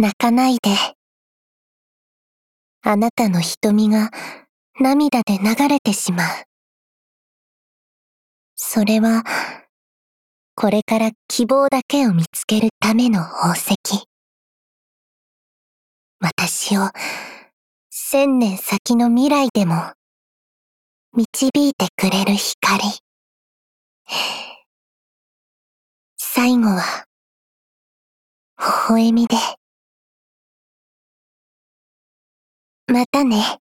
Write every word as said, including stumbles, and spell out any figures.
泣かないで。あなたの瞳が涙で流れてしまう。それは、これから希望だけを見つけるための宝石。私を千年先の未来でも導いてくれる光。最後は、微笑みで。またね。